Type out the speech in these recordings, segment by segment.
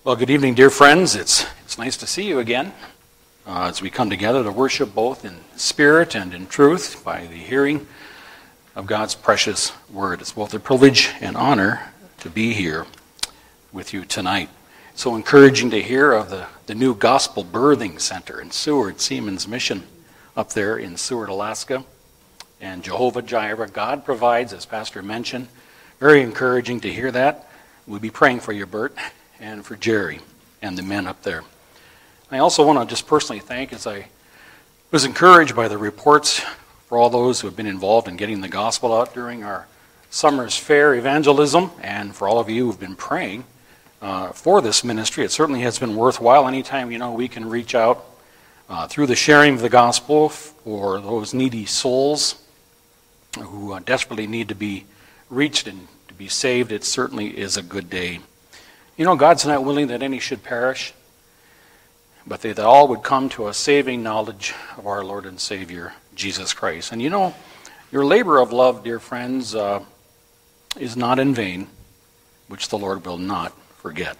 Well, good evening, dear friends. It's nice to see you again as we come together to worship both in spirit and in truth by the hearing of God's precious word. It's both a privilege and honor to be here with you tonight. It's so encouraging to hear of the new Gospel Birthing Center in Seward, Seamen's Mission up there in Seward, Alaska. And Jehovah Jireh, God provides, as Pastor mentioned. Very encouraging to hear that. We'll be praying for you, Bert, and for Jerry and the men up there. I also want to just personally thank, as I was encouraged by the reports for all those who have been involved in getting the gospel out during our Summer's Fair evangelism, and for all of you who have been praying for this ministry. It certainly has been worthwhile. Anytime we can reach out through the sharing of the gospel for those needy souls who desperately need to be reached and to be saved, it certainly is a good day. God's not willing that any should perish, but that all would come to a saving knowledge of our Lord and Savior, Jesus Christ. And your labor of love, dear friends, is not in vain, which the Lord will not forget.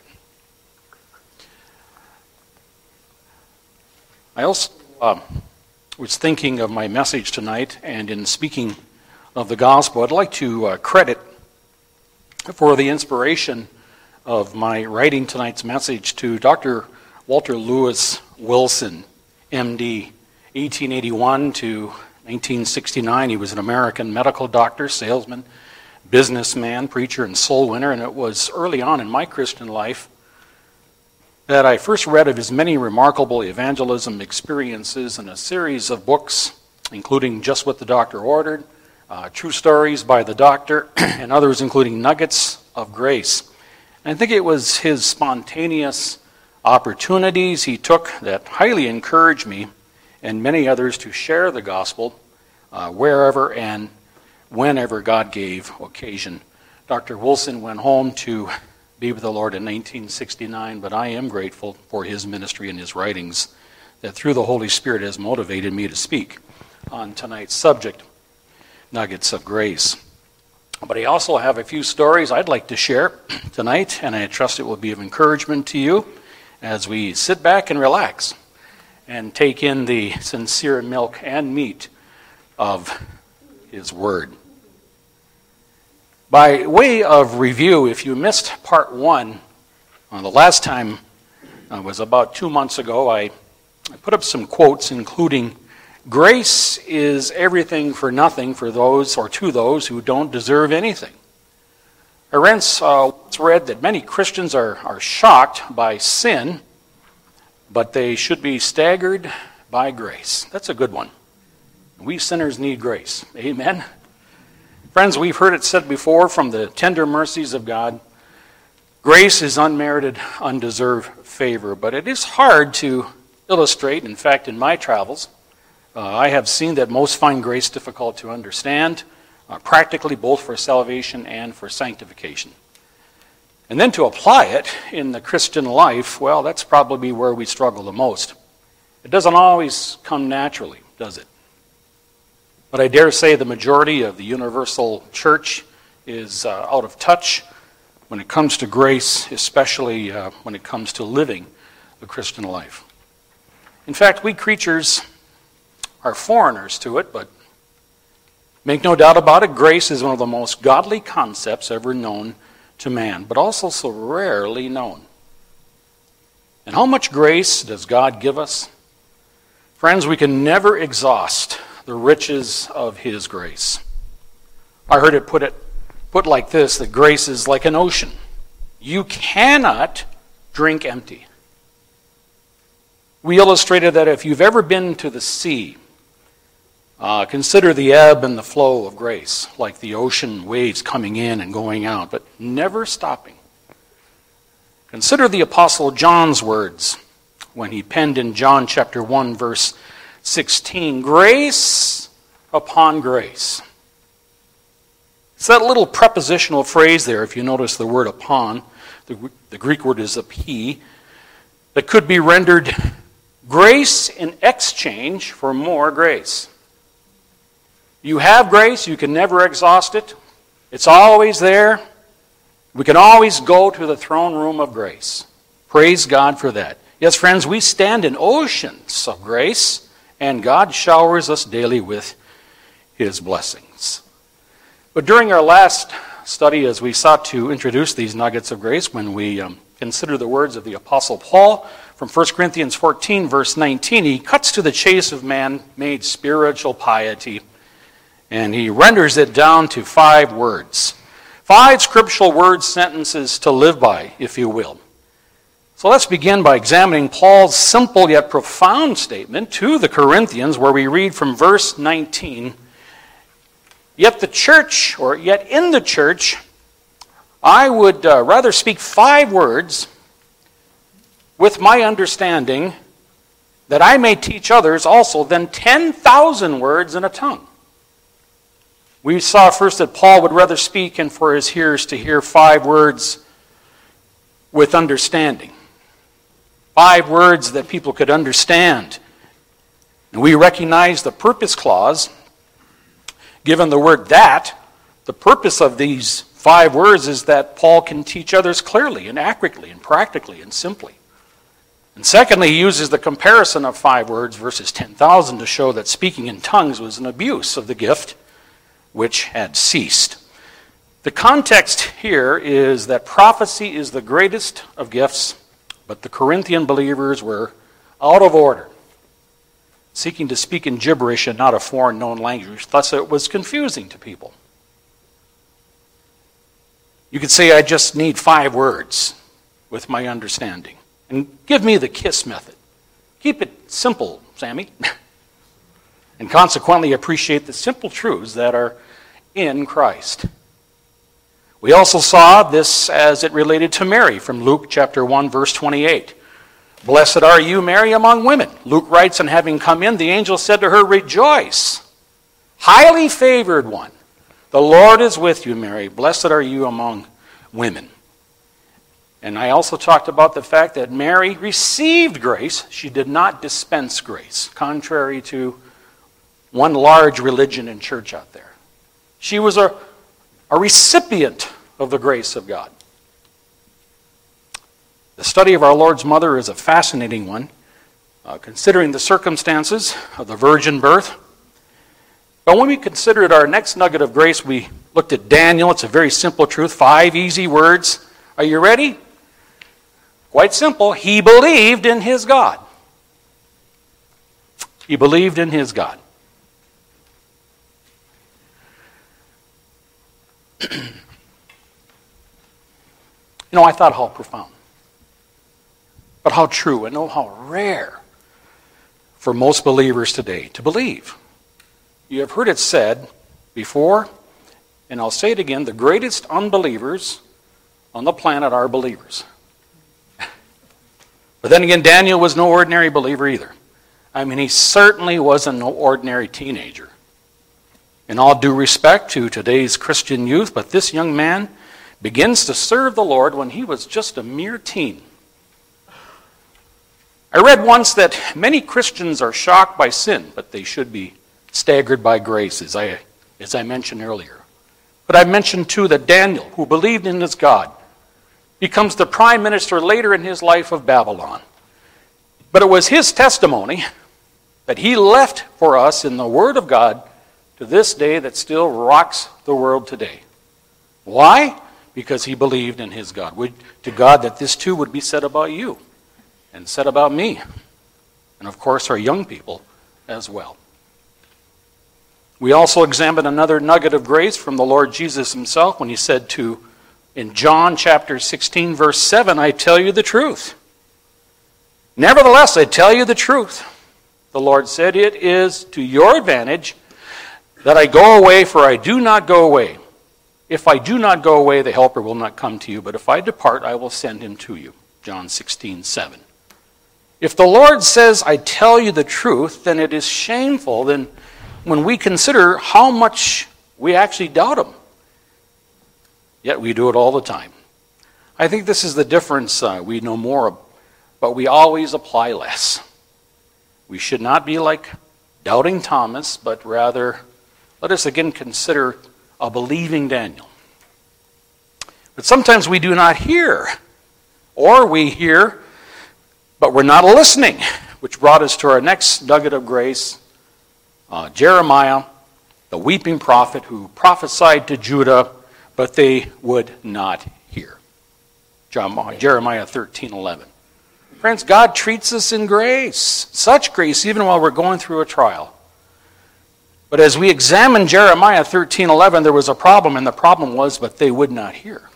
I also was thinking of my message tonight, and in speaking of the gospel, I'd like to credit for the inspiration of my writing tonight's message to Dr. Walter Lewis Wilson, MD, 1881 to 1969. He was an American medical doctor, salesman, businessman, preacher, and soul winner, and it was early on in my Christian life that I first read of his many remarkable evangelism experiences in a series of books, including Just What the Doctor Ordered, True Stories by the Doctor, and others including Nuggets of Grace. I think it was his spontaneous opportunities he took that highly encouraged me and many others to share the gospel wherever and whenever God gave occasion. Dr. Wilson went home to be with the Lord in 1969, but I am grateful for his ministry and his writings that through the Holy Spirit has motivated me to speak on tonight's subject, Nuggets of Grace. But I also have a few stories I'd like to share tonight, and I trust it will be of encouragement to you as we sit back and relax and take in the sincere milk and meat of His Word. By way of review, if you missed part one, the last time was about 2 months ago, I put up some quotes including, "Grace is everything for nothing for those or to those who don't deserve anything." I once read that many Christians are shocked by sin, but they should be staggered by grace. That's a good one. We sinners need grace. Amen? Friends, we've heard it said before from the tender mercies of God, grace is unmerited, undeserved favor. But it is hard to illustrate. In fact, in my travels, I have seen that most find grace difficult to understand, practically both for salvation and for sanctification. And then to apply it in the Christian life, well, that's probably where we struggle the most. It doesn't always come naturally, does it? But I dare say the majority of the universal church is out of touch when it comes to grace, especially when it comes to living the Christian life. In fact, we creatures are foreigners to it, but make no doubt about it, grace is one of the most godly concepts ever known to man, but also so rarely known. And how much grace does God give us? Friends, we can never exhaust the riches of His grace. I heard it put like this, that grace is like an ocean. You cannot drink empty. We illustrated that if you've ever been to the sea, consider the ebb and the flow of grace, like the ocean waves coming in and going out, but never stopping. Consider the Apostle John's words when he penned in John chapter 1, verse 16, grace upon grace. It's that little prepositional phrase there, if you notice the word upon, the Greek word is epi, that could be rendered grace in exchange for more grace. You have grace, you can never exhaust it. It's always there. We can always go to the throne room of grace. Praise God for that. Yes, friends, we stand in oceans of grace, and God showers us daily with His blessings. But during our last study, as we sought to introduce these nuggets of grace, when we consider the words of the Apostle Paul from 1 Corinthians 14, verse 19, he cuts to the chase of man-made spiritual piety, and he renders it down to 5 words. 5 scriptural word sentences to live by, if you will. So let's begin by examining Paul's simple yet profound statement to the Corinthians, where we read from verse 19, yet in the church, I would rather speak 5 words with my understanding, that I may teach others also, than 10,000 words in a tongue. We saw first that Paul would rather speak and for his hearers to hear 5 words with understanding. 5 words that people could understand. And we recognize the purpose clause, given the word that. The purpose of these 5 words is that Paul can teach others clearly and accurately and practically and simply. And secondly, he uses the comparison of 5 words versus 10,000 to show that speaking in tongues was an abuse of the gift which had ceased. The context here is that prophecy is the greatest of gifts, but the Corinthian believers were out of order, seeking to speak in gibberish and not a foreign known language. Thus it was confusing to people. You could say, I just need 5 words with my understanding. And give me the KISS method. Keep it simple, Sammy. And consequently appreciate the simple truths that are in Christ. We also saw this as it related to Mary from Luke chapter 1, verse 28. Blessed are you, Mary, among women. Luke writes, and having come in, the angel said to her, rejoice, highly favored one. The Lord is with you, Mary. Blessed are you among women. And I also talked about the fact that Mary received grace. She did not dispense grace, contrary to one large religion and church out there. She was a recipient of the grace of God. The study of our Lord's mother is a fascinating one, considering the circumstances of the virgin birth. But when we considered our next nugget of grace, we looked at Daniel. It's a very simple truth, 5 easy words. Are you ready? Quite simple. He believed in his God. He believed in his God. I thought how profound. But how true and how rare for most believers today to believe. You have heard it said before, and I'll say it again, the greatest unbelievers on the planet are believers. But then again, Daniel was no ordinary believer either. He certainly wasn't no ordinary teenager. In all due respect to today's Christian youth, but this young man begins to serve the Lord when he was just a mere teen. I read once that many Christians are shocked by sin, but they should be staggered by grace, as I mentioned earlier. But I mentioned too that Daniel, who believed in his God, becomes the prime minister later in his life of Babylon. But it was his testimony that he left for us in the Word of God to this day that still rocks the world today. Why? Because he believed in his God. To God that this too would be said about you and said about me. And of course our young people as well. We also examined another nugget of grace from the Lord Jesus himself when he said in John chapter 16 verse 7, I tell you the truth. Nevertheless, I tell you the truth. The Lord said, it is to your advantage that I go away, for I do not go away. If I do not go away, the Helper will not come to you, but if I depart, I will send him to you. John 16:7. If the Lord says, I tell you the truth, then it is shameful then when we consider how much we actually doubt him. Yet we do it all the time. I think this is the difference. We know more, but we always apply less. We should not be like doubting Thomas, but rather let us again consider a believing Daniel. But sometimes we do not hear, or we hear But we're not listening, which brought us to our next nugget of grace. Jeremiah, the weeping prophet who prophesied to Judah, but they would not hear. Jeremiah 13:11. Friends, God treats us in grace, such grace, even while we're going through a trial. But as we examine Jeremiah 13:11, there was a problem, and the problem was, but they would not hear.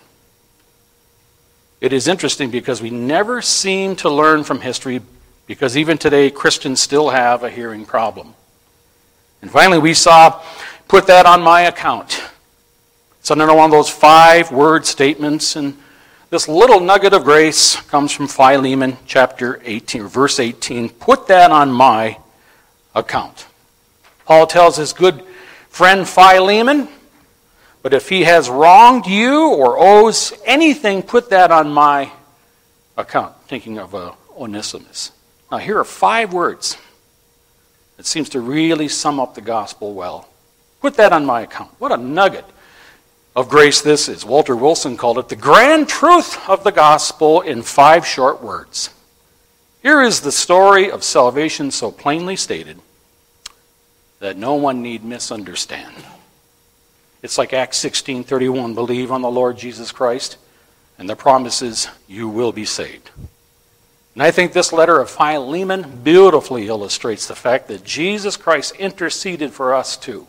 It is interesting because we never seem to learn from history, because even today Christians still have a hearing problem. And finally we saw, put that on my account. It's another one of those 5-word statements, and this little nugget of grace comes from Philemon chapter 18, or verse 18. Put that on my account. Paul tells his good friend Philemon, but if he has wronged you or owes anything, put that on my account. Thinking of Onesimus. Now here are 5 words. It seems to really sum up the gospel well. Put that on my account. What a nugget of grace this is. Walter Wilson called it the grand truth of the gospel in 5 short words. Here is the story of salvation so plainly stated that no one need misunderstand. It's like Acts 16:31, believe on the Lord Jesus Christ, and the promise is you will be saved. And I think this letter of Philemon beautifully illustrates the fact that Jesus Christ interceded for us too.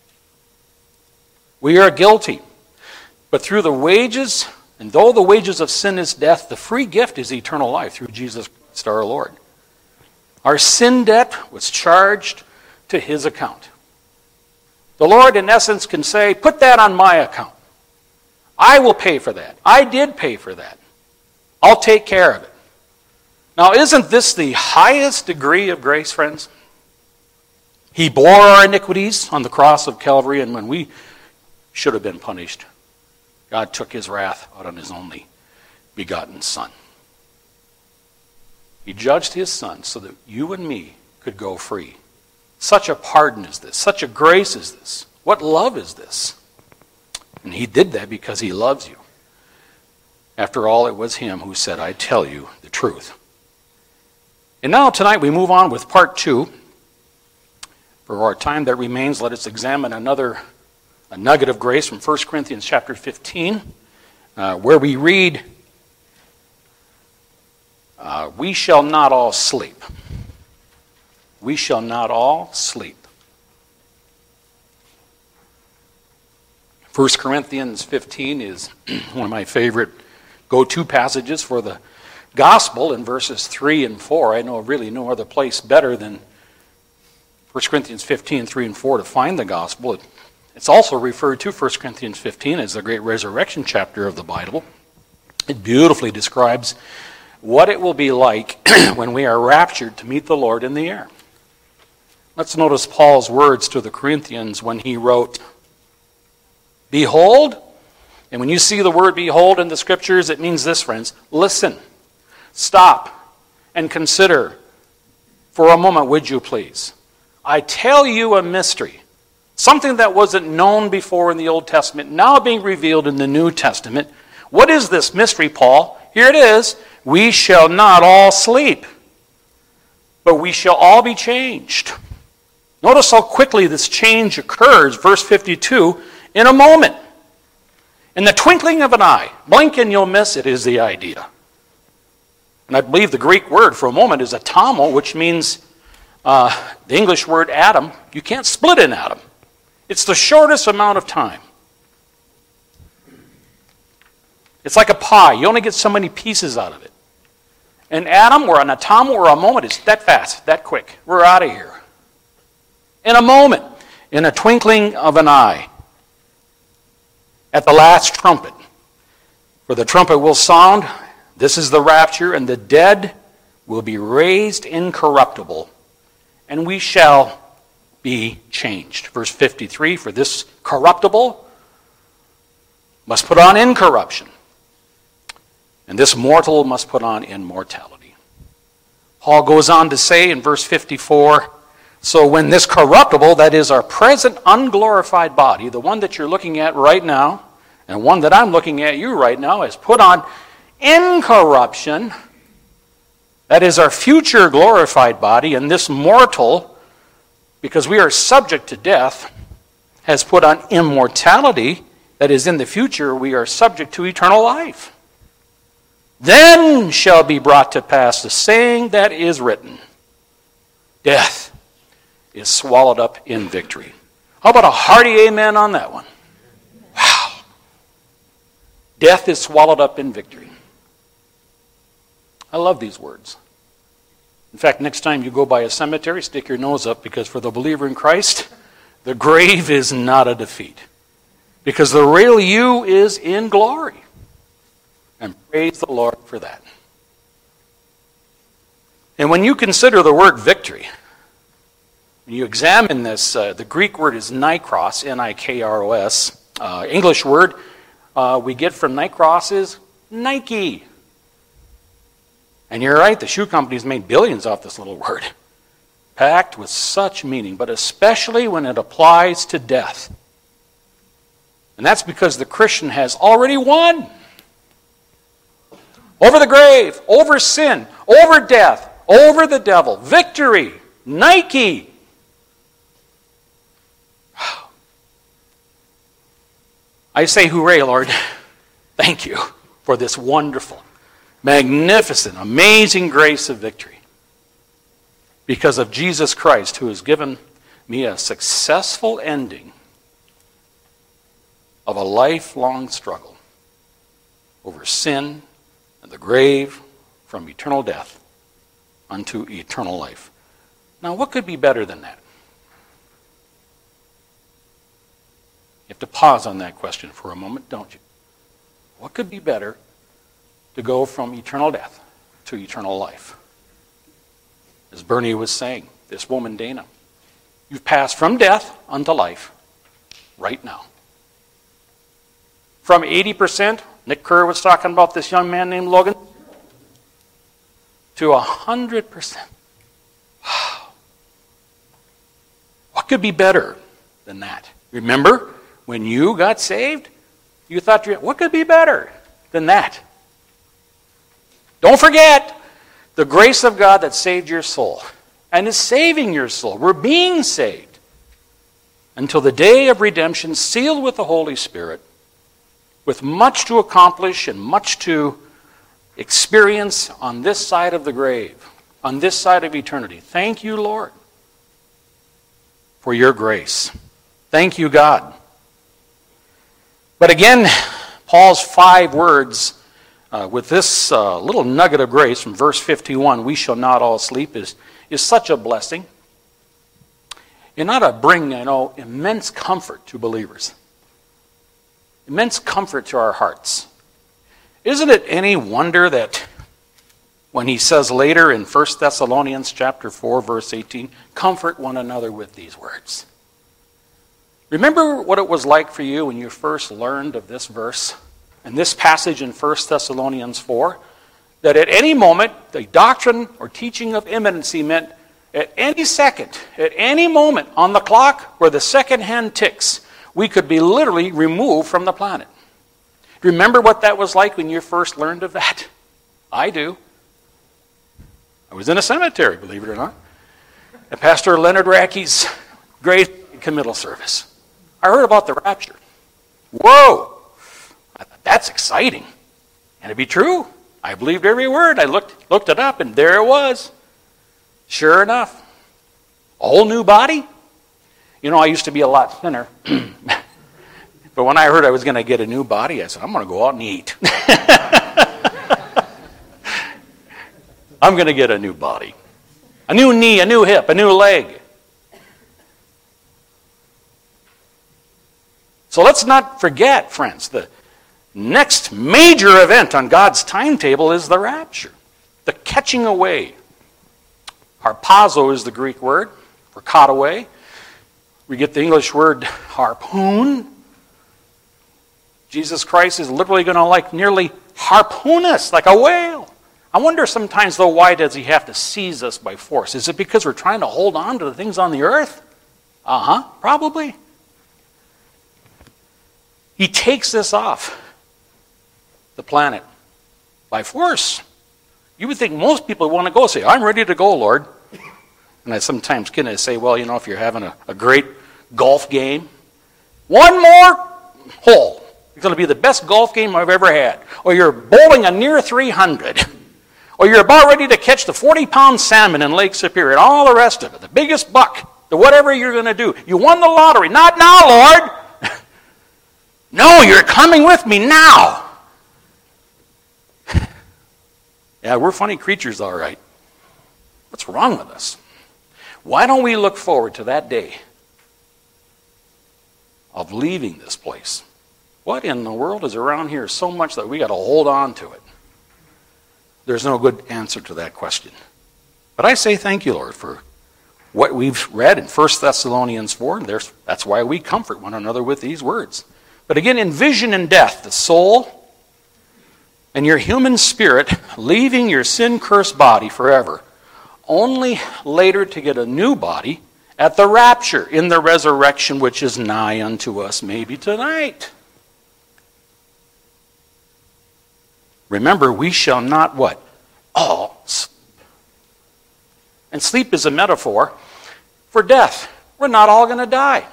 We are guilty, but through the wages, and though the wages of sin is death, the free gift is eternal life through Jesus Christ our Lord. Our sin debt was charged to his account. The Lord, in essence, can say, put that on my account. I will pay for that. I did pay for that. I'll take care of it. Now, isn't this the highest degree of grace, friends? He bore our iniquities on the cross of Calvary, and when we should have been punished, God took his wrath out on his only begotten Son. He judged his Son so that you and me could go free. Such a pardon is this. Such a grace is this. What love is this? And he did that because he loves you. After all, it was him who said, I tell you the truth. And now tonight we move on with part 2. For our time that remains, let us examine a nugget of grace from 1 Corinthians chapter 15, where we read, we shall not all sleep. We shall not all sleep. 1 Corinthians 15 is one of my favorite go-to passages for the gospel in verses 3 and 4. I know really no other place better than 1 Corinthians 15, 3 and 4 to find the gospel. It's also referred to 1 Corinthians 15 as the great resurrection chapter of the Bible. It beautifully describes what it will be like when we are raptured to meet the Lord in the air. Let's notice Paul's words to the Corinthians when he wrote, behold, and when you see the word behold in the scriptures, it means this, friends, listen, stop, and consider for a moment, would you please? I tell you a mystery, something that wasn't known before in the Old Testament, now being revealed in the New Testament. What is this mystery, Paul? Here it is. We shall not all sleep, but we shall all be changed. Notice how quickly this change occurs. Verse 52, in a moment. In the twinkling of an eye. Blink and you'll miss it is the idea. And I believe the Greek word for a moment is atomo, which means the English word atom. You can't split an atom. It's the shortest amount of time. It's like a pie. You only get so many pieces out of it. An atom or an atomo or a moment is that fast, that quick. We're out of here. In a moment, in a twinkling of an eye, at the last trumpet. For the trumpet will sound, this is the rapture, and the dead will be raised incorruptible, and we shall be changed. Verse 53, for this corruptible must put on incorruption, and this mortal must put on immortality. Paul goes on to say in verse 54, so when this corruptible, that is our present unglorified body, the one that you're looking at right now, and one that I'm looking at you right now, is put on incorruption, That is our future glorified body, and this mortal, because we are subject to death, has put on immortality. That is, in the future, we are subject to eternal life. Then shall be brought to pass the saying that is written, death is swallowed up in victory. How about a hearty amen on that one? Wow. Death is swallowed up in victory. I love these words. In fact, next time you go by a cemetery, stick your nose up, because for the believer in Christ, the grave is not a defeat. Because the real you is in glory. And praise the Lord for that. And when you consider the word victory, when you examine this, the Greek word is nikros, N-I-K-R-O-S. English word we get from nikros is Nike. And you're right, the shoe companies made billions off this little word. Packed with such meaning, but especially when it applies to death. And that's because the Christian has already won. Over the grave, over sin, over death, over the devil. Victory. Nike. I say hooray, Lord. Thank you for this wonderful, magnificent, amazing grace of victory. Because of Jesus Christ, who has given me a successful ending of a lifelong struggle over sin and the grave, from eternal death unto eternal life. Now, what could be better than that? You have to pause on that question for a moment, don't you? What could be better to go from eternal death to eternal life? As Bernie was saying, this woman, Dana, you've passed from death unto life right now. From 80%, Nick Kerr was talking about this young man named Logan, to 100%. Wow. What could be better than that? Remember, when you got saved, you thought, what could be better than that? Don't forget the grace of God that saved your soul and is saving your soul. We're being saved until the day of redemption, sealed with the Holy Spirit, with much to accomplish and much to experience on this side of the grave, on this side of eternity. Thank you, Lord, for your grace. Thank you, God. But again, Paul's 5 words with this little nugget of grace from verse 51, we shall not all sleep, is such a blessing. It ought to bring, immense comfort to believers. Immense comfort to our hearts. Isn't it any wonder that when he says later in 1 Thessalonians chapter 4, verse 18, comfort one another with these words. Remember what it was like for you when you first learned of this verse and this passage in 1 Thessalonians 4? That at any moment, the doctrine or teaching of imminency meant at any second, at any moment on the clock where the second hand ticks, we could be literally removed from the planet. Remember what that was like when you first learned of that? I do. I was in a cemetery, believe it or not, at Pastor Leonard Rackey's grave committal service. I heard about the rapture. Whoa! I thought, that's exciting. Can it be true? I believed every word. I looked it up, and there it was. Sure enough. A whole new body? I used to be a lot thinner. But when I heard I was going to get a new body, I said, I'm going to go out and eat. I'm going to get a new body. A new knee, a new hip, a new leg. So let's not forget, friends, the next major event on God's timetable is the rapture. The catching away. Harpazo is the Greek word for caught away. We get the English word harpoon. Jesus Christ is literally going to nearly harpoon us like a whale. I wonder sometimes, though, why does he have to seize us by force? Is it because we're trying to hold on to the things on the earth? Probably. He takes us off the planet by force. You would think most people want to go say, I'm ready to go, Lord. And I sometimes kind of say, well, if you're having a great golf game, one more hole. It's going to be the best golf game I've ever had. Or you're bowling a near 300. Or you're about ready to catch the 40-pound salmon in Lake Superior and all the rest of it, the biggest buck, the whatever you're going to do. You won the lottery. Not now, Lord. No, you're coming with me now. Yeah, we're funny creatures, all right. What's wrong with us? Why don't we look forward to that day of leaving this place? What in the world is around here so much that we got to hold on to it? There's no good answer to that question. But I say thank you, Lord, for what we've read in 1 Thessalonians 4. And that's why we comfort one another with these words. But again, in vision and death, the soul and your human spirit leaving your sin-cursed body forever, only later to get a new body at the rapture in the resurrection which is nigh unto us, maybe tonight. Remember, we shall not what? All sleep. And sleep is a metaphor for death. We're not all going to die.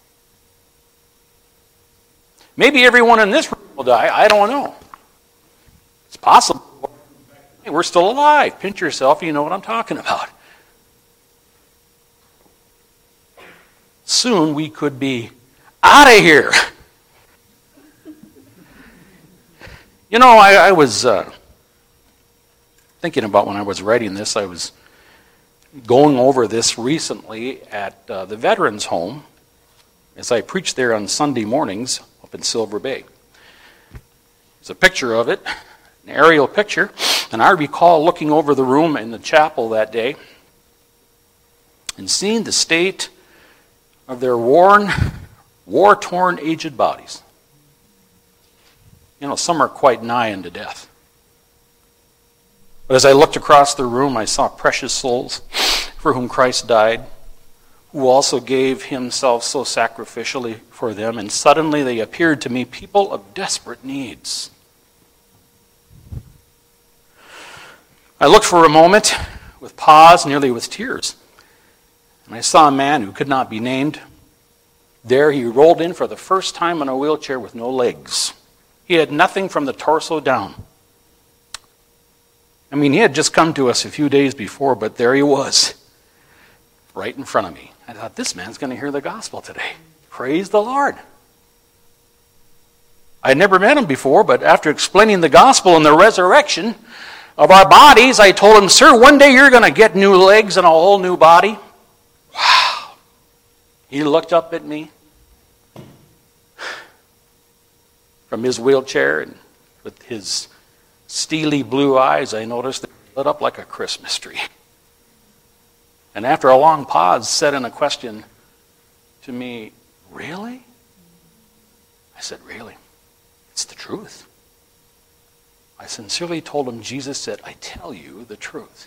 Maybe everyone in this room will die. I don't know. It's possible. Hey, we're still alive. Pinch yourself, you know what I'm talking about. Soon we could be out of here. I was thinking about when I was writing this, I was going over this recently at the Veterans Home as I preached there on Sunday mornings up in Silver Bay. There's a picture of it, an aerial picture, and I recall looking over the room in the chapel that day and seeing the state of their war-torn, aged bodies. Some are quite nigh unto death. But as I looked across the room, I saw precious souls for whom Christ died, who also gave himself so sacrificially for them, and suddenly they appeared to me people of desperate needs. I looked for a moment with pause, nearly with tears, and I saw a man who could not be named. There he rolled in for the first time in a wheelchair with no legs. He had nothing from the torso down. He had just come to us a few days before, but there he was, right in front of me. I thought, this man's going to hear the gospel today. Praise the Lord. I had never met him before, but after explaining the gospel and the resurrection of our bodies, I told him, sir, one day you're going to get new legs and a whole new body. Wow. He looked up at me from his wheelchair, and with his steely blue eyes, I noticed they lit up like a Christmas tree. And after a long pause, said in a question to me, really? I said, really? It's the truth. I sincerely told him, Jesus said, I tell you the truth.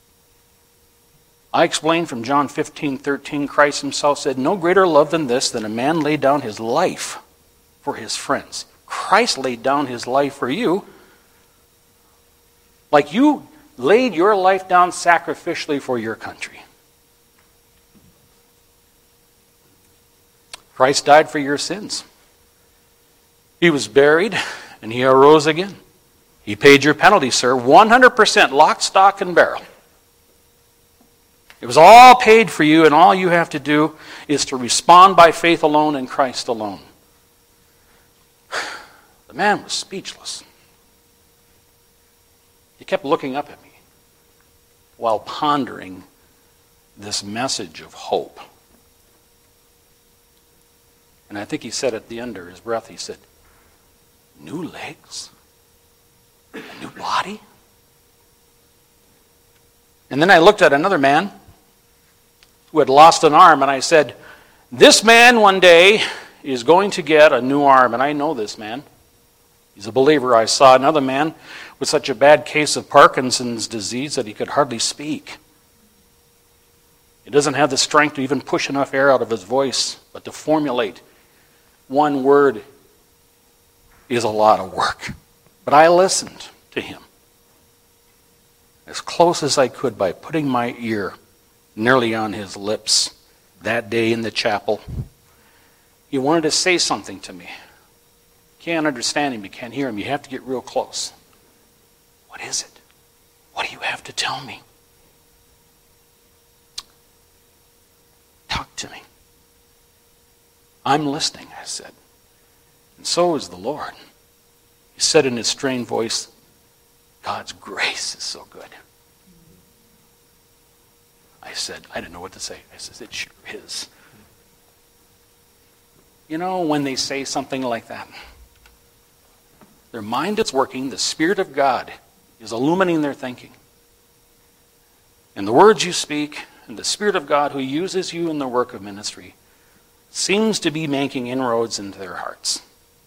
I explained from John 15:13, Christ himself said, no greater love than this, than a man lay down his life for his friends. Christ laid down his life for you, like you laid your life down sacrificially for your country. Christ died for your sins. He was buried, and he arose again. He paid your penalty, sir, 100%, lock, stock, and barrel. It was all paid for you, and all you have to do is to respond by faith alone in Christ alone. The man was speechless. He kept looking up at me while pondering this message of hope. And I think he said at the end of his breath, he said, new legs? A new body? And then I looked at another man who had lost an arm, and I said, this man one day is going to get a new arm, and I know this man. He's a believer. I saw another man with such a bad case of Parkinson's disease that he could hardly speak. He doesn't have the strength to even push enough air out of his voice, but to formulate one word is a lot of work. But I listened to him. as close as I could by putting my ear nearly on his lips that day in the chapel. He wanted to say something to me. You can't understand him, you can't hear him, you have to get real close. What is it? What do you have to tell me? Talk to me. I'm listening, I said. And so is the Lord. He said in his strained voice, God's grace is so good. I said, I didn't know what to say. I said, it sure is. You know, when they say something like that, their mind is working, the Spirit of God is illuminating their thinking. And the words you speak, and the Spirit of God who uses you in the work of ministry, seems to be making inroads into their hearts.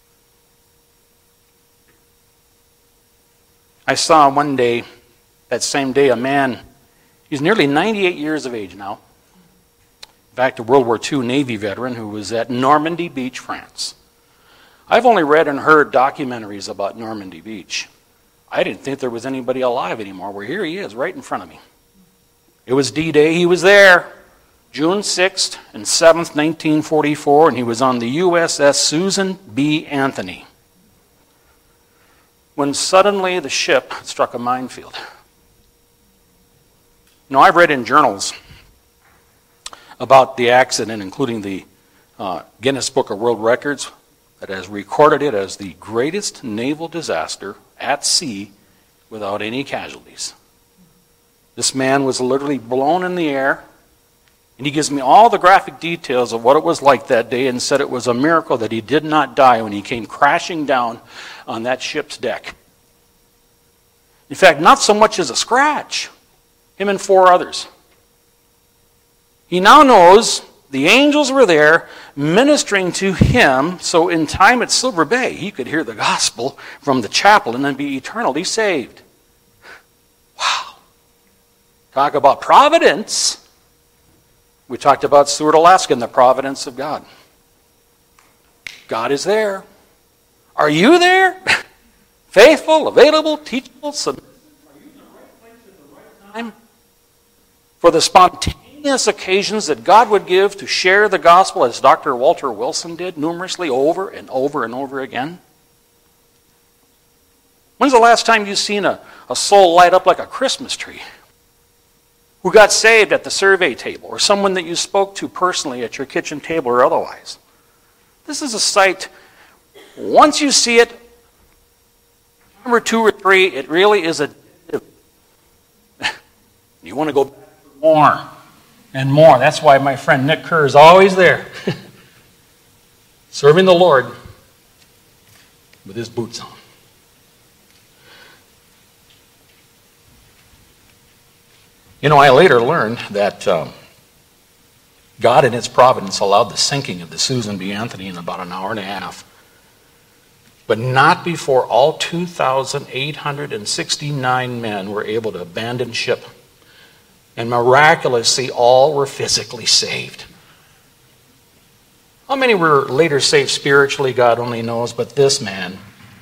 I saw one day, that same day, a man, he's nearly 98 years of age now. In fact, a World War II Navy veteran who was at Normandy Beach, France. I've only read and heard documentaries about Normandy Beach. I didn't think there was anybody alive anymore. Well, here he is, right in front of me. It was D-Day. He was there, June 6th and 7th, 1944, and he was on the USS Susan B. Anthony, when suddenly the ship struck a minefield. Now, I've read in journals about the accident, including the Guinness Book of World Records, that has recorded it as the greatest naval disaster at sea without any casualties. This man was literally blown in the air, and he gives me all the graphic details of what it was like that day and said it was a miracle that he did not die when he came crashing down on that ship's deck. In fact, not so much as a scratch. Him and 4 others. He now knows the angels were there ministering to him, so in time at Silver Bay, he could hear the gospel from the chaplain and be eternally saved. Wow. Talk about providence. We talked about Seward, Alaska, and the providence of God. God is there. Are you there? Faithful, available, teachable, submissive. Are you in the right place at the right time? For the spontaneous occasions that God would give to share the gospel, as Dr. Walter Wilson did numerously over and over and over again? When's the last time you've seen a soul light up like a Christmas tree? Who got saved at the survey table, or someone that you spoke to personally at your kitchen table or otherwise? This is a sight, once you see it, number 2 or 3, it really is addictive. You want to go back for more and more. That's why my friend Nick Kerr is always there, serving the Lord with his boots on. You know, I later learned that God in its providence allowed the sinking of the Susan B. Anthony in about an hour and a half, but not before all 2,869 men were able to abandon ship, and miraculously all were physically saved. How many were later saved spiritually, God only knows, but this man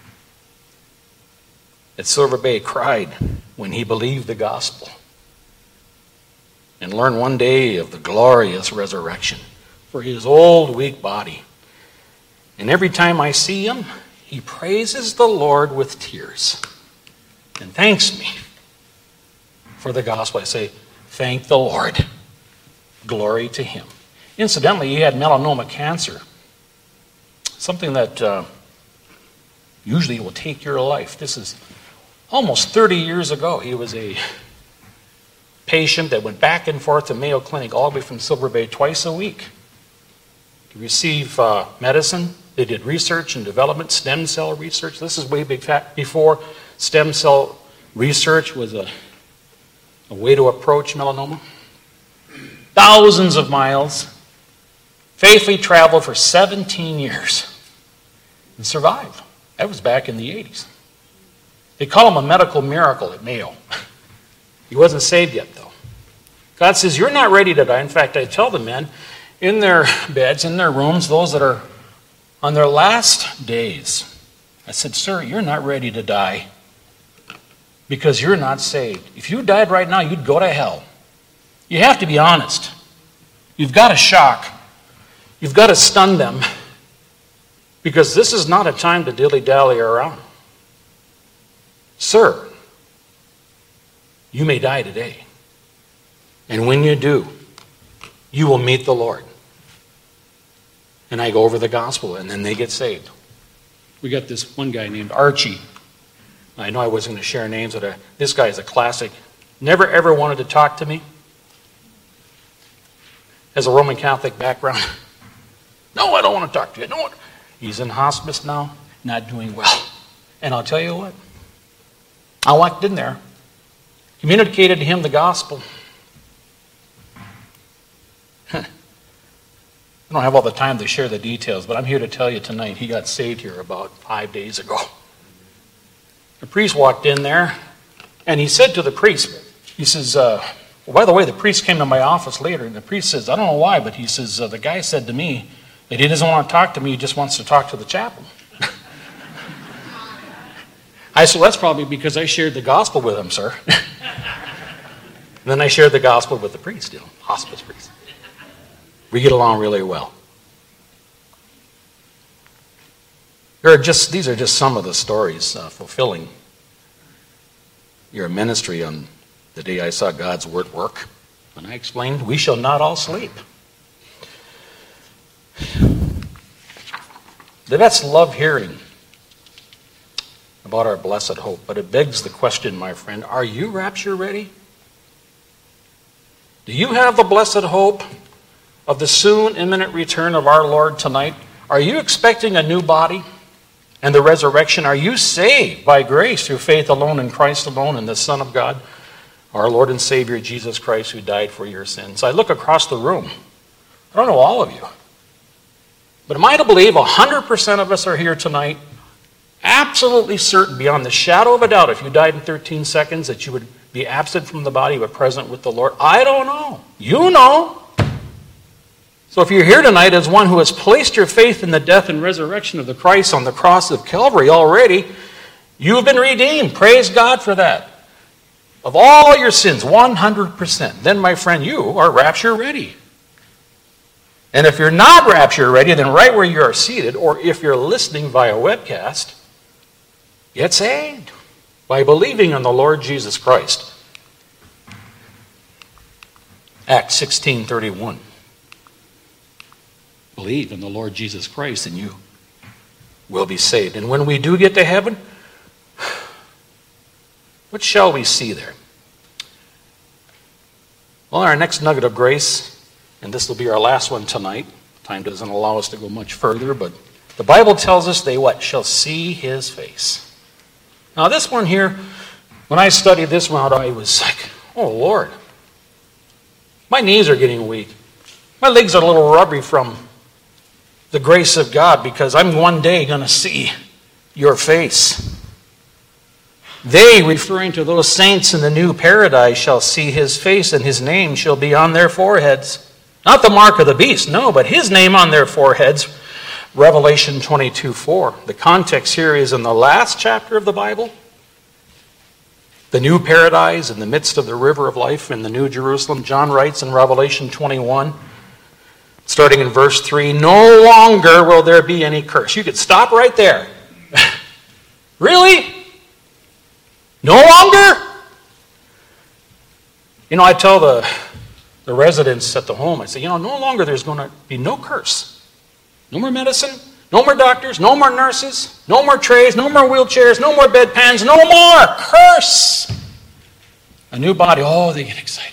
at Silver Bay cried when he believed the gospel and learned one day of the glorious resurrection for his old, weak body. And every time I see him, he praises the Lord with tears and thanks me for the gospel. I say, thank the Lord. Glory to him. Incidentally, he had melanoma cancer, something that usually will take your life. This is almost 30 years ago. He was a patient that went back and forth to Mayo Clinic all the way from Silver Bay twice a week to receive medicine. They did research and development, stem cell research. This is way before stem cell research was a way to approach melanoma. Thousands of miles, faithfully traveled for 17 years and survived. That was back in the 80s. They call him a medical miracle at Mayo. He wasn't saved yet, though. God says, you're not ready to die. In fact, I tell the men in their beds, in their rooms, those that are on their last days, I said, sir, you're not ready to die. because you're not saved. If you died right now, you'd go to hell. You have to be honest. You've got to shock. You've got to stun them, because this is not a time to dilly-dally around. Sir, you may die today. And when you do, you will meet the Lord. And I go over the gospel, and then they get saved. We got this one guy named Archie. I know I wasn't going to share names, but this guy is a classic. Never ever wanted to talk to me. Has a Roman Catholic background. No, I don't want to talk to you. No. He's in hospice now, not doing well. And I'll tell you what. I walked in there, communicated to him the gospel. I don't have all the time to share the details, but I'm here to tell you tonight he got saved here about 5 days ago. The priest walked in there, and he said to the priest, he says, well, by the way, the priest came to my office later, and the priest says, I don't know why, but he says, the guy said to me that he doesn't want to talk to me, he just wants to talk to the chaplain. I said, well, that's probably because I shared the gospel with him, sir. And then I shared the gospel with the priest, hospice priest. We get along really well. These are just some of the stories fulfilling your ministry on the day I saw God's word work. When I explained, we shall not all sleep. The vets love hearing about our blessed hope, but it begs the question, my friend, are you rapture ready? Do you have the blessed hope of the soon imminent return of our Lord tonight? Are you expecting a new body and the resurrection? Are you saved by grace through faith alone in Christ alone and the Son of God, our Lord and Savior Jesus Christ, who died for your sins? I look across the room. I don't know all of you, but am I to believe 100% of us are here tonight, absolutely certain, beyond the shadow of a doubt, if you died in 13 seconds, that you would be absent from the body but present with the Lord? I don't know. You know. So if you're here tonight as one who has placed your faith in the death and resurrection of the Christ on the cross of Calvary already, you've been redeemed. Praise God for that. Of all your sins, 100%. Then, my friend, you are rapture ready. And if you're not rapture ready, then right where you are seated, or if you're listening via webcast, get saved by believing on the Lord Jesus Christ. Acts 16:31. Believe in the Lord Jesus Christ and you will be saved. And when we do get to heaven, what shall we see there? Well, our next nugget of grace, and this will be our last one tonight. Time doesn't allow us to go much further, but the Bible tells us they what? Shall see his face. Now this one here, when I studied this one out, I was like, oh Lord, my knees are getting weak. My legs are a little rubbery from the grace of God, because I'm one day going to see your face. They, referring to those saints in the new paradise, shall see his face, and his name shall be on their foreheads. Not the mark of the beast, no, but his name on their foreheads. Revelation 22:4. The context here is in the last chapter of the Bible. The new paradise in the midst of the river of life in the New Jerusalem. John writes in Revelation 21, starting in verse 3, no longer will there be any curse. You could stop right there. Really? No longer? You know, I tell the residents at the home, I say, no longer there's going to be no curse. No more medicine, no more doctors, no more nurses, no more trays, no more wheelchairs, no more bedpans, no more curse. A new body, oh, they get excited.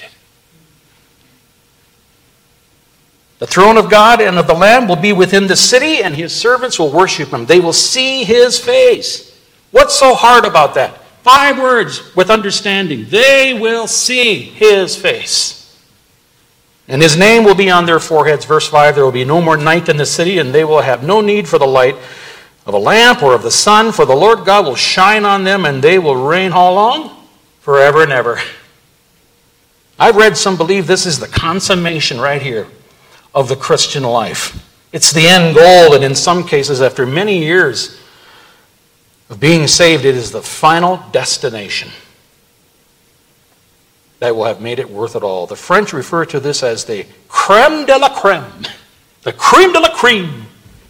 The throne of God and of the Lamb will be within the city, and his servants will worship him. They will see his face. What's so hard about that? 5 words with understanding. They will see his face. And his name will be on their foreheads. Verse 5, there will be no more night in the city, and they will have no need for the light of a lamp or of the sun, for the Lord God will shine on them, and they will reign how long? Forever and ever. I've read some believe this is the consummation right here of the Christian life. It's the end goal, and in some cases, after many years of being saved, it is the final destination. that will have made it worth it all. The French refer to this as the crème de la crème, the crème de la crème.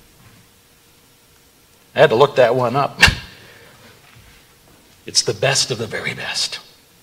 I had to look that one up. It's the best of the very best.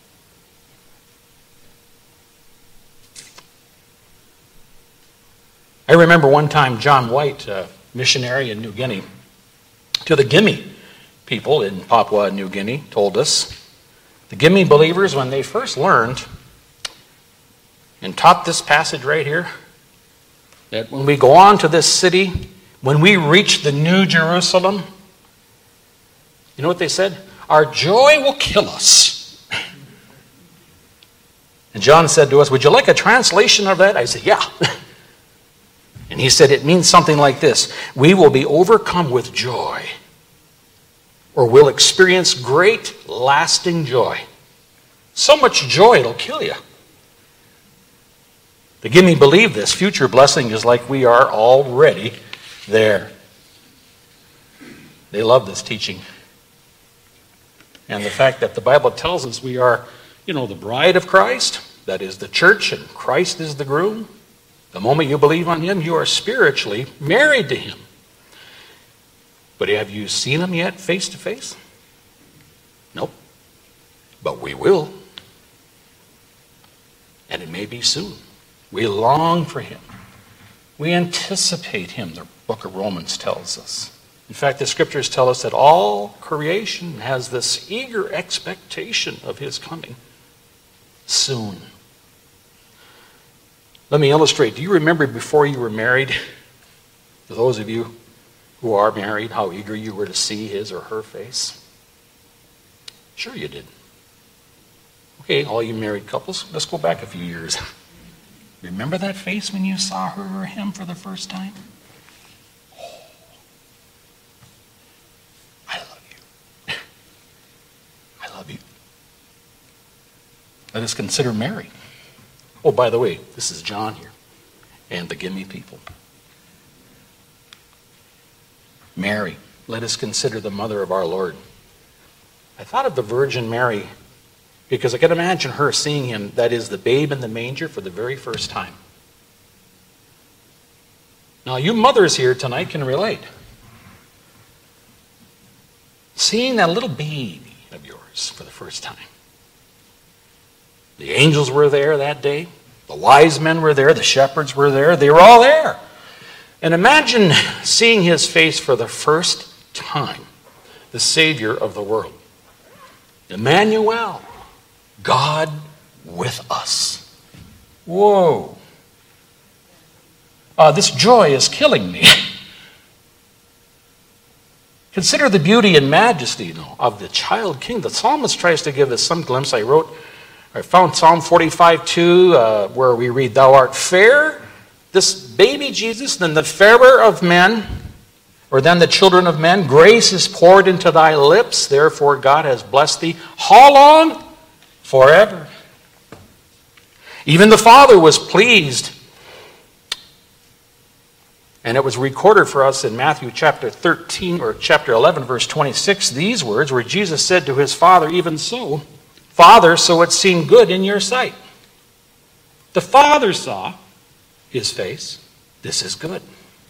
I remember one time John White, a missionary in New Guinea, to the Gimi people in Papua New Guinea, told us, the Gimi believers, when they first learned and taught this passage right here, that when we go on to this city, when we reach the New Jerusalem, you know what they said? Our joy will kill us. And John said to us, would you like a translation of that? I said, yeah. And he said, it means something like this. We will be overcome with joy, or we'll experience great lasting joy. So much joy it'll kill you. The Gimi believe this. Future blessing is like we are already there. They love this teaching. And the fact that the Bible tells us we are, the bride of Christ, that is the church, and Christ is the groom. The moment you believe on him, you are spiritually married to him. But have you seen him yet face to face? Nope. But we will. And it may be soon. We long for him. We anticipate him, the book of Romans tells us. In fact, the scriptures tell us that all creation has this eager expectation of his coming soon. Let me illustrate. Do you remember before you were married, for those of you who are married, how eager you were to see his or her face? Sure you did. Okay, all you married couples, let's go back a few years. Remember that face when you saw her or him for the first time? Oh, I love you. I love you. Let us consider Mary. Oh, by the way, this is John here and the Gimi people. Mary, let us consider the mother of our Lord. I thought of the Virgin Mary because I can imagine her seeing him, that is, the babe in the manger, for the very first time. Now, you mothers here tonight can relate. Seeing that little baby of yours for the first time. The angels were there that day. The wise men were there. The shepherds were there. They were all there. And imagine seeing his face for the first time. The Savior of the world. Emmanuel. God with us. Whoa. This joy is killing me. Consider the beauty and majesty, of the child king. The psalmist tries to give us some glimpse. I found Psalm 45:2, where we read, Thou art fair, this baby Jesus, than the fairer of men, or than the children of men. Grace is poured into thy lips, therefore God has blessed thee. How long? Forever. Even the Father was pleased. And it was recorded for us in Matthew chapter 13, or chapter 11, verse 26, these words, where Jesus said to his Father, even so, Father, so it seemed good in your sight. The Father saw his face. This is good.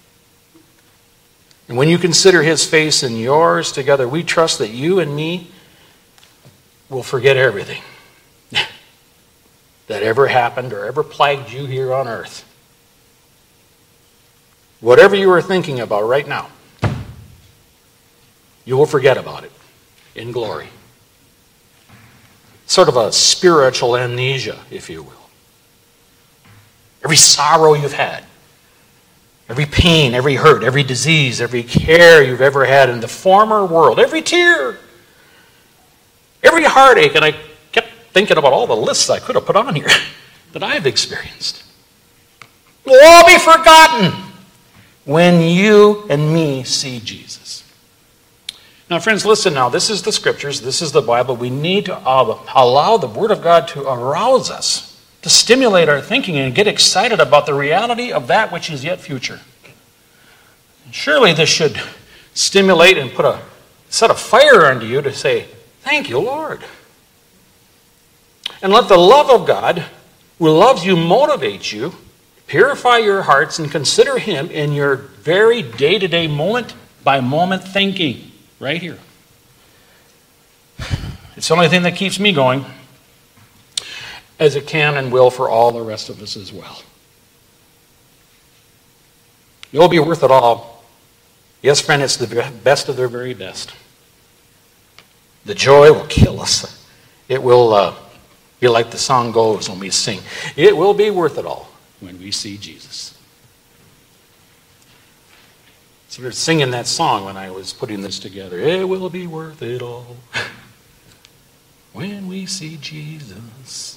And when you consider his face and yours together, we trust that you and me will forget everything that ever happened or ever plagued you here on earth. Whatever you are thinking about right now, you will forget about it in glory. Sort of a spiritual amnesia, if you will. Every sorrow you've had, every pain, every hurt, every disease, every care you've ever had in the former world, every tear, every heartache, and I kept thinking about all the lists I could have put on here that I've experienced, will all be forgotten when you and me see Jesus. Now, friends, listen now. This is the scriptures. This is the Bible. We need to allow the Word of God to arouse us, to stimulate our thinking and get excited about the reality of that which is yet future. And surely this should stimulate and set a fire under you to say, thank you, Lord. And let the love of God, who loves you, motivate you. Purify your hearts and consider him in your very day-to-day, moment-by-moment thinking. Right here. It's the only thing that keeps me going, as it can and will for all the rest of us as well. It will be worth it all. Yes, friend, it's the best of their very best. The joy will kill us. It will be like the song goes when we sing. It will be worth it all when we see Jesus. So we were singing that song when I was putting this together. It will be worth it all when we see Jesus.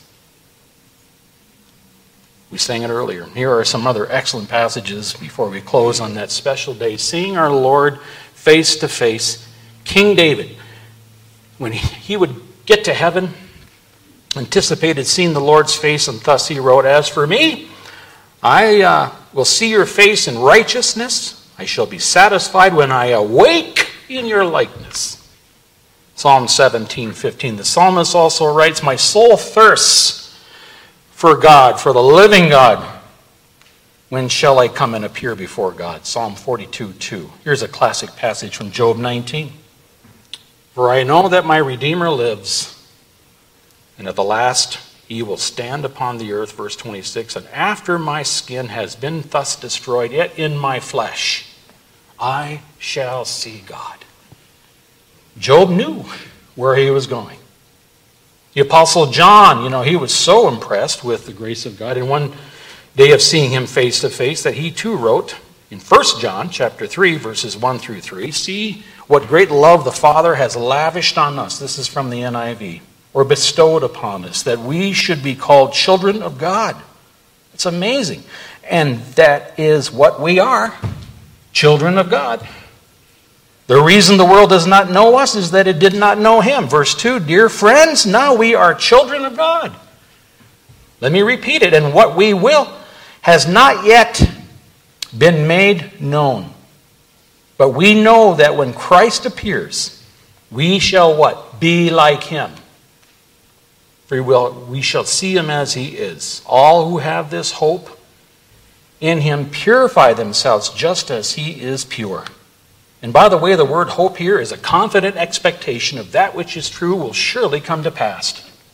We sang it earlier. Here are some other excellent passages before we close on that special day. Seeing our Lord face to face, King David, when he would get to heaven, anticipated seeing the Lord's face, and thus he wrote, "As for me, I will see your face in righteousness. I shall be satisfied when I awake in your likeness." Psalm 17:15. The psalmist also writes, "My soul thirsts for God, for the living God. When shall I come and appear before God?" Psalm 42:2. Here's a classic passage from Job 19. "For I know that my Redeemer lives, and at the last he will stand upon the earth," verse 26, "and after my skin has been thus destroyed, yet in my flesh I shall see God." Job knew where he was going. The Apostle John, he was so impressed with the grace of God in one day of seeing him face to face that he too wrote in 1 John chapter 3, verses 1 through 3, "See what great love the Father has lavished on us," this is from the NIV, "or bestowed upon us, that we should be called children of God." It's amazing. And that is what we are, children of God. The reason the world does not know us is that it did not know him. Verse 2, "Dear friends, now we are children of God." Let me repeat it. "And what we will has not yet been made known. But we know that when Christ appears, we shall" what? "Be like him. For we shall see him as he is. All who have this hope in him purify themselves just as he is pure." And by the way, the word hope here is a confident expectation of that which is true will surely come to pass.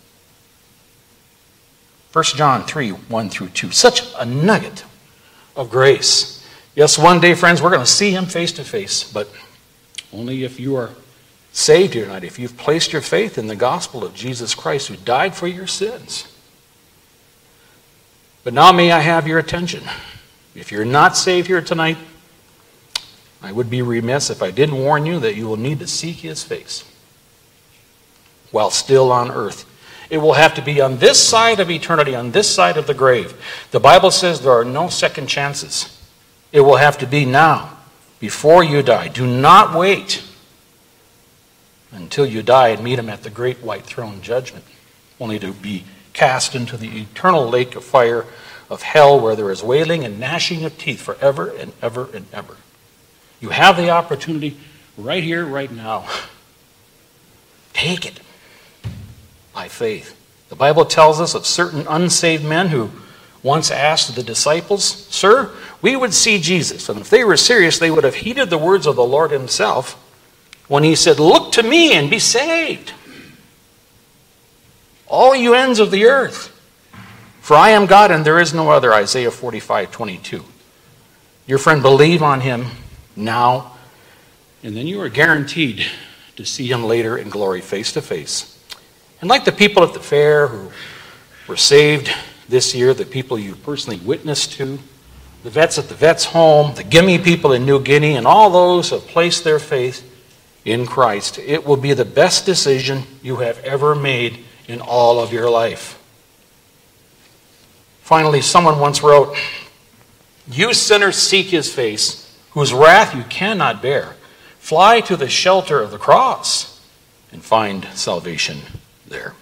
1 John 3, 1 through 2. Such a nugget of grace. Yes, one day, friends, we're going to see him face to face, but only if you are saved here tonight, if you've placed your faith in the gospel of Jesus Christ who died for your sins. But now may I have your attention. If you're not saved here tonight, I would be remiss if I didn't warn you that you will need to seek his face while still on earth. It will have to be on this side of eternity, on this side of the grave. The Bible says there are no second chances. It will have to be now, before you die. Do not wait until you die and meet him at the great white throne judgment, only to be cast into the eternal lake of fire of hell, where there is wailing and gnashing of teeth forever and ever and ever. You have the opportunity right here, right now. Take it by faith. The Bible tells us of certain unsaved men who once asked the disciples, "Sir, we would see Jesus." And if they were serious, they would have heeded the words of the Lord himself when he said, "Look to me and be saved, all you ends of the earth. For I am God and there is no other." Isaiah 45:22. Your friend, believe on him now, and then you are guaranteed to see him later in glory face to face. And like the people at the fair who were saved this year, the people you personally witnessed to, the vets at the vet's home, the Gimme people in New Guinea, and all those who have placed their faith in Christ, it will be the best decision you have ever made in all of your life. Finally, someone once wrote, "You sinners seek his face, whose wrath you cannot bear. Fly to the shelter of the cross and find salvation there."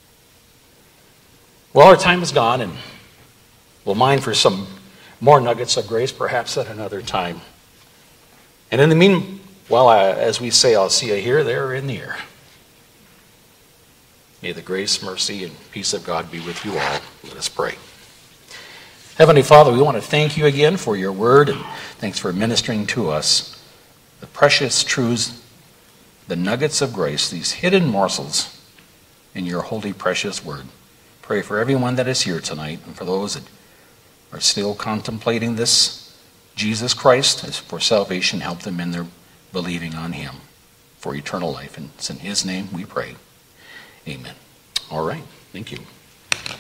Well, our time is gone, and we'll mine for some more nuggets of grace, perhaps at another time. And in the meanwhile, as we say, I'll see you here, there, or in the air. May the grace, mercy, and peace of God be with you all. Let us pray. Heavenly Father, we want to thank you again for your word, and thanks for ministering to us the precious truths, the nuggets of grace, these hidden morsels in your holy, precious word. Pray for everyone that is here tonight, and for those that are still contemplating this Jesus Christ as for salvation, help them in their believing on him for eternal life. And it's in his name we pray. Amen. All right. Thank you.